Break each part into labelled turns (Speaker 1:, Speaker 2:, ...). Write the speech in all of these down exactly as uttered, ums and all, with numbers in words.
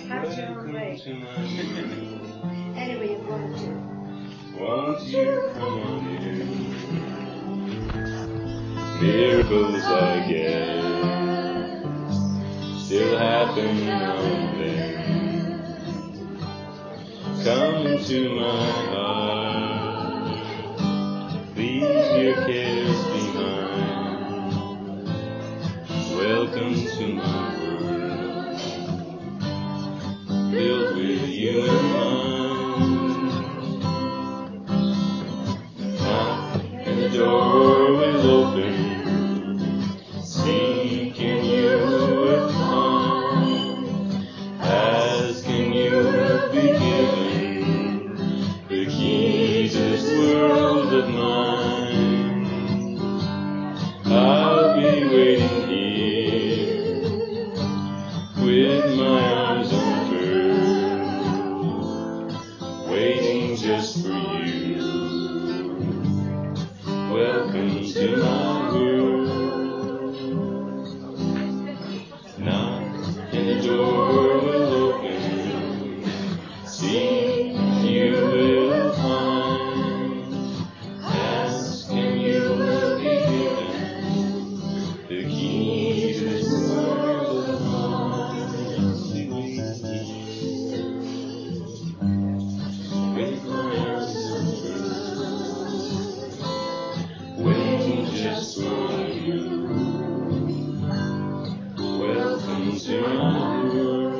Speaker 1: Have your own way. Anyway, you're going to.
Speaker 2: Won't you come on in? Miracles, I guess, still happen now and then. Come into my heart, leave your cares behind. Welcome to my world, filled with you and mine. Knock and the door will open. Seek and you will find. Ask and you will be given the key to this world of mine. I'll be waiting here with my arms unfurled, waiting just for you. Welcome to my world. Knock and the door will open. Seek you will find. Ask and you will be given the key to this world of mine. With my arms unfurled, waiting just for you. Welcome to my world.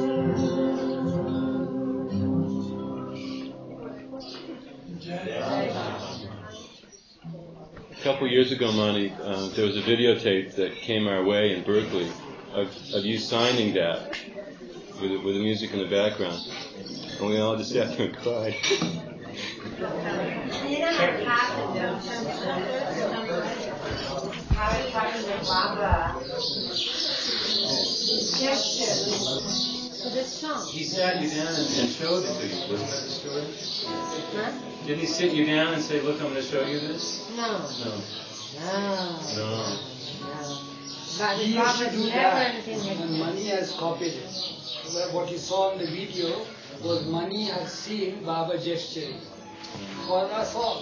Speaker 2: A couple years ago, Monty, um, there was a videotape that came our way in Berkeley of, of you signing that with, with the music in the background. And we all just sat there and cried.
Speaker 1: You know what happened? I was talking to Baba. Gesture for this song.
Speaker 2: He sat you down and showed it to you. Wasn't that the story?
Speaker 1: Huh?
Speaker 2: Didn't he sit you down and say, look, I'm going to show you this?
Speaker 1: No.
Speaker 2: No.
Speaker 1: No.
Speaker 2: No.
Speaker 1: No. But
Speaker 3: He
Speaker 1: Baba
Speaker 3: used to do
Speaker 1: never
Speaker 3: that,
Speaker 1: anything like
Speaker 3: and Mani has copied it. Well, what you saw in the video was Mani has seen Baba gesturing for us all.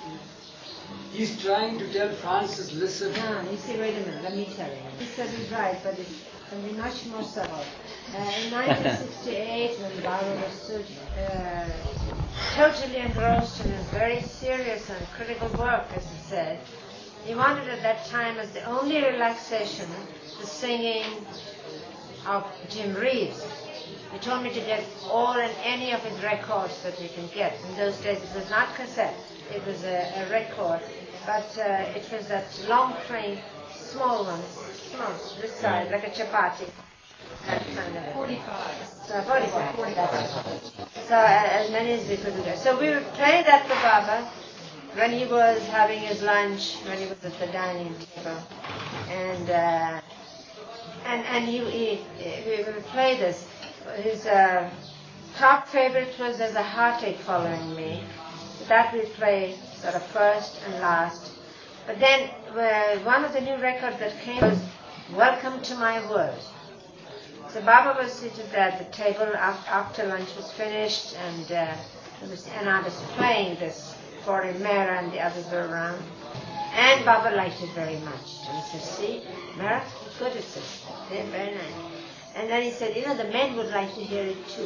Speaker 3: He's trying to tell Francis, listen.
Speaker 1: No, you see, wait a minute, let me tell you. He said he's right, but it can be much more subtle. Uh, in nineteen sixty-eight, when Baba was so uh, totally engrossed in his very serious and critical work, as he said, he wanted at that time as the only relaxation the singing of Jim Reeves. He told me to get all and any of his records that we can get. In those days it was not cassette, it was a, a record, but uh, it was that long frame, small one, small, this size, like a chapati. That kind of forty-five. So forty-five. forty-five. So uh, as many as we could do. So we would play that for Baba when he was having his lunch, when he was at the dining table, and uh, and and he, he, he we would play this. His uh, top favorite was "There's a Heartache Following Me." That we play sort of first and last. But then uh, one of the new records that came was "Welcome to My World." So Baba was seated at the table after lunch was finished, and uh, was, and I was playing this for him. Mera and the others were around, and Baba liked it very much. And he said, "See, Mera, good it is. Yeah, very nice." And then he said, "You know, the men would like to hear it too.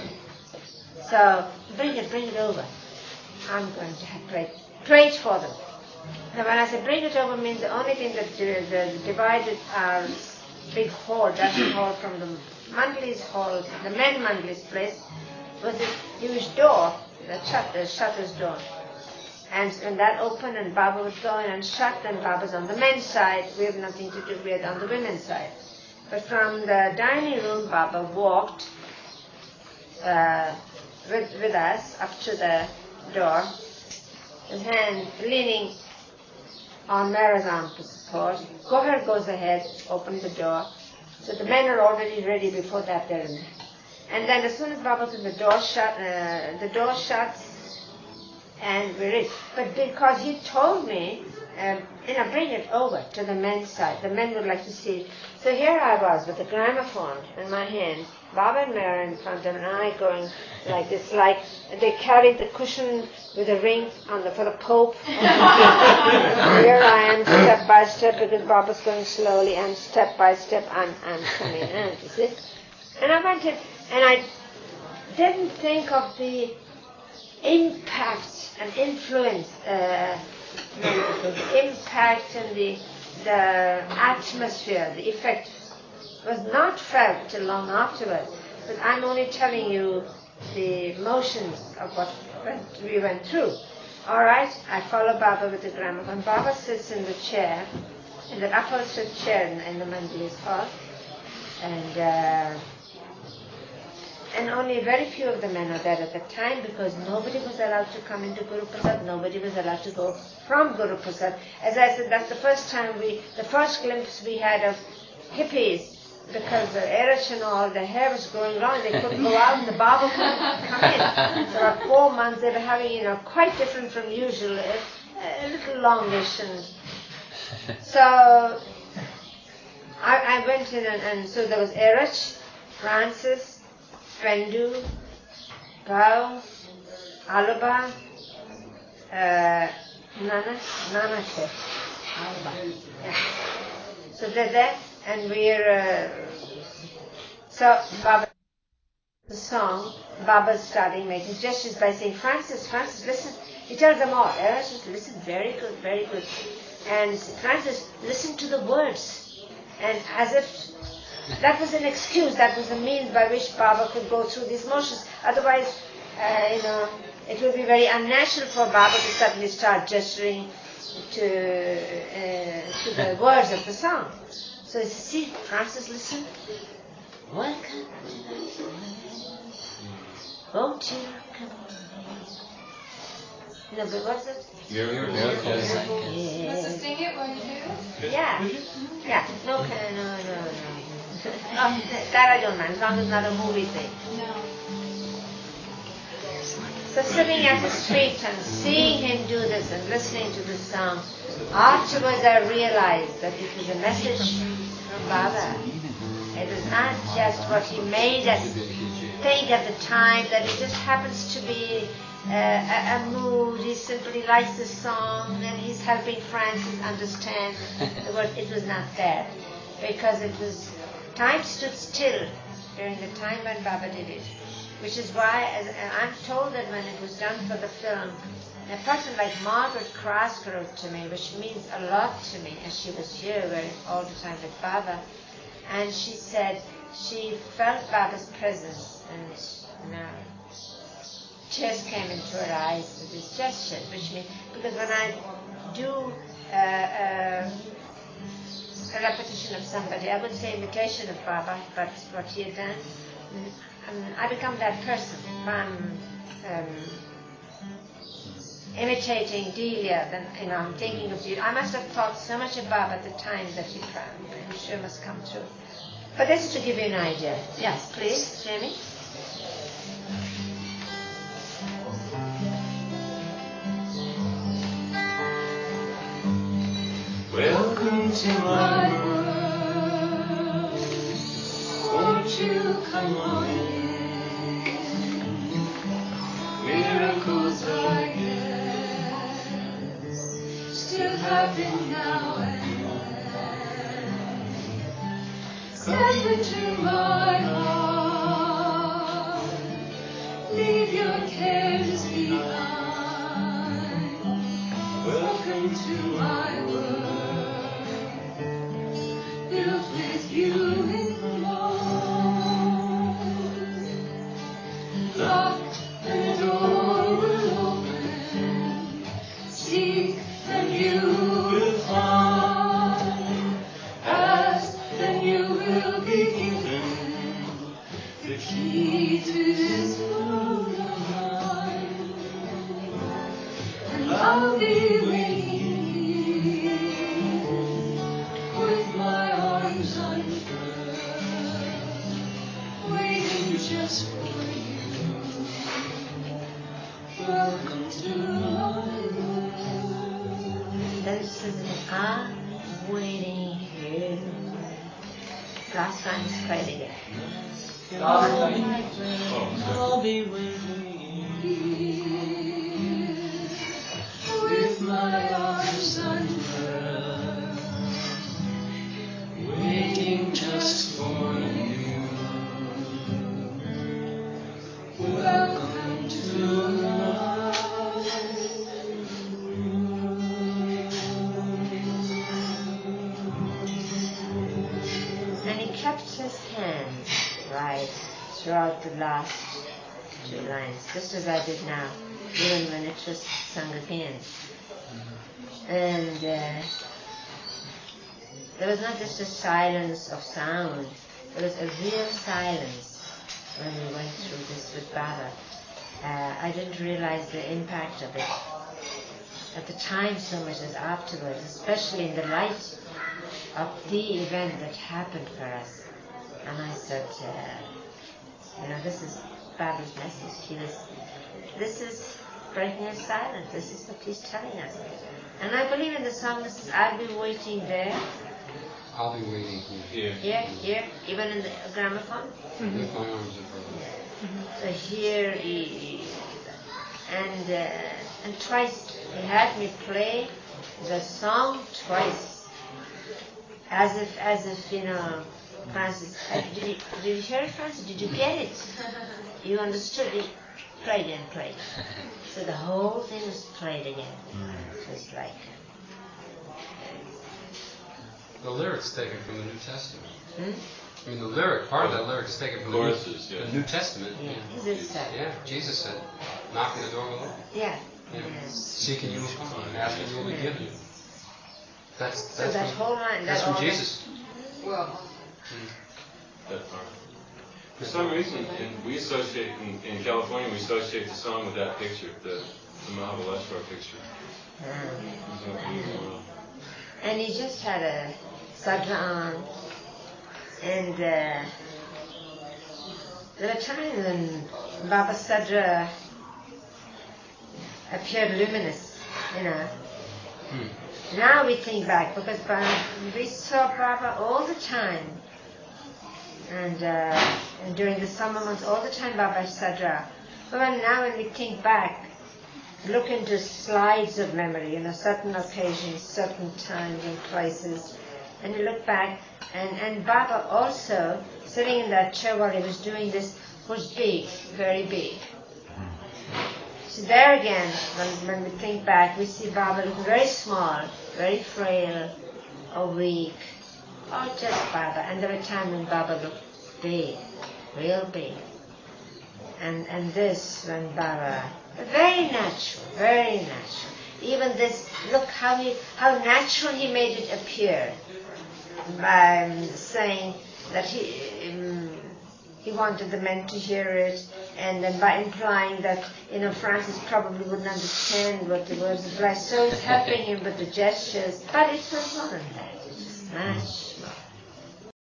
Speaker 1: So bring it, bring it over. I'm going to have play, play it for them." Now, when I said bring it over, means the only thing that uh, the divided our big hall, that hall from the Mandlis hall, the men Mandlis place, was a huge door, the shut, the shutter's door. And when that opened and Baba would go in and shut, then Baba's on the men's side. We have nothing to do with on the women's side. But from the dining room, Baba walked uh, with, with us up to the door, his hand leaning on Mara's arm for support. Gohar goes ahead, open the door. So the men are already ready before that they're in. And then as soon as Baba's in, the door shut, uh, the door shuts, and we're in. But because he told me, um, you know, bring it over to the men's side. The men would like to see it. So here I was with the gramophone in my hand, Baba and Mera in front, and I going like this, like they carried the cushion with a ring on the for the Pope. Here I am, step by step, because Baba's going slowly, and step by step, I'm I'm coming in. You see? And I went in, and I didn't think of the impact and influence, uh, the impact and the the atmosphere, the effect was not felt till long afterwards. But I'm only telling you the emotions of what went, we went through. All right, I follow Baba with the gramophone. Baba sits in the chair, in the upholstered chair in, in the Mandi's hall, and. Uh, And only very few of the men are there at the time, because nobody was allowed to come into Guru Prasad, nobody was allowed to go from Guru Prasad. As I said, that's the first time we, the first glimpse we had of hippies, because the Erich and all, the hair was growing long, they couldn't go out, and the Baba couldn't come in. So for four months they were having, you know, quite different from usual, a, a little longish. And so I, I went in, and, and so there was Erich, Francis, Bendu, Gao, Alaba, uh, Nana, Nana Che, Alaba. Yeah. So they're there, and we're, uh, so Baba, the song, Baba's starting making gestures by saying, Francis, Francis, listen. He tells them all, Eric, just listen, very good, very good. And Francis, listen to the words. And as if that was an excuse, that was a means by which Baba could go through these motions. Otherwise, uh, you know, it would be very unnatural for Baba to suddenly start gesturing to uh, to the words of the song. So you see, Francis, listen. Welcome to the world. Won't you come on? No, but what's it?
Speaker 2: Miracles.
Speaker 1: Yeah.
Speaker 4: Let's just sing it while you do.
Speaker 1: Yeah. Yeah. No, no, no, no. Oh, that I don't mind, as long as it's not a movie thing.
Speaker 4: No.
Speaker 1: So sitting at his feet and seeing him do this and listening to the song, afterwards I realized that it was a message from Baba. It was not just what he made us think at the time, that it just happens to be uh, a, a mood. He simply likes the song and he's helping Francis understand the word. It was not that, because it was, time stood still during the time when Baba did it. Which is why, as I'm told that when it was done for the film, a person like Margaret Krask wrote to me, which means a lot to me, as she was here all the time with Baba, and she said she felt Baba's presence, and you know, tears came into her eyes with his gestures, which means, because when I do uh, uh, a repetition of somebody, I would say imitation of Baba, but what he had done, Um, I become that person. If I'm um, imitating Delia, then you know I'm thinking of Delia. I must have thought so much of Baba at the time that he I'm sure must come through. But this is to give you an idea. Yes, please, Jamie.
Speaker 5: Welcome to my world. Won't you come on in? Miracles, I guess, still happen now and then. Step into my heart. Leave your cares behind. Welcome to my world, built with you in mind. Lock and the door will open. Seek and you will find. Ask and you will be given the key to this world of mine. And I'll be waiting here with my arms unfurled, waiting just for you. Welcome to my world.
Speaker 1: then it says, I'm waiting here. Last line is cried again.
Speaker 3: Last line.
Speaker 5: I'll be waiting with my arms unfurled, waiting just for you. Welcome to love.
Speaker 1: And he kept his hand right throughout the last two lines, just as I did now, even when it was sung again. And uh, there was not just a silence of sound, there was a real silence when we went through this with Baba. Uh, I didn't realize the impact of it at the time so much as afterwards, especially in the light of the event that happened for us. And I said, uh, you know, this is Baba's message. He was, this is breaking a silence. This is what he's telling us. And I believe in the song, this is, I'll be waiting there.
Speaker 6: I'll be waiting here.
Speaker 1: Here, here, even in the gramophone.
Speaker 6: Mm-hmm. With my arms around.
Speaker 1: So here, he, and uh, and twice he had me play the song twice, as if as if you know, Francis. Uh, did you did you hear it, Francis? Did you get it? You understood it? Played and played. So the whole thing was played again. It was like.
Speaker 6: The lyrics taken from the New Testament.
Speaker 1: Hmm?
Speaker 6: I mean, the lyric, part of that lyric is taken from the New,
Speaker 2: Choruses, yeah.
Speaker 6: the New Testament.
Speaker 1: Yeah,
Speaker 6: Yeah.
Speaker 1: is it so?
Speaker 6: Yeah, Jesus said, knock on the door will open.
Speaker 1: Yeah.
Speaker 6: Yeah.
Speaker 1: Yeah.
Speaker 6: Seek and you will find, ask and you will be
Speaker 1: Yeah.
Speaker 6: given. That's,
Speaker 1: So
Speaker 6: that's
Speaker 1: that
Speaker 6: from,
Speaker 1: whole line,
Speaker 6: that's
Speaker 1: that
Speaker 6: from
Speaker 1: all
Speaker 6: Jesus.
Speaker 3: Well,
Speaker 2: That part. For some reason, in, we associate, in, in California, we associate the song with that picture, the, the Mahabaleshwar picture.
Speaker 1: Ah. And he just had a sadra on, and uh, there were times when Baba Sadra appeared luminous, you know.
Speaker 6: Hmm.
Speaker 1: Now we think back, because Baba, we saw Baba all the time, and, uh, and during the summer months, all the time Baba Sadra. But when, now when we think back, look into slides of memory, you know, certain occasions, certain times and places, and you look back, and, and Baba also, sitting in that chair while he was doing this, was big, very big. So there again, when, when we think back, we see Baba looking very small, very frail, or weak, or just Baba. And there were times when Baba looked big, real big. And and this, when Baba, very natural, very natural. Even this, look how he, how natural he made it appear, by um, saying that he um, he wanted the men to hear it, and then by implying that, you know, Francis probably wouldn't understand what the words were like, so he's helping him with the gestures. But it was more than that. It was natural.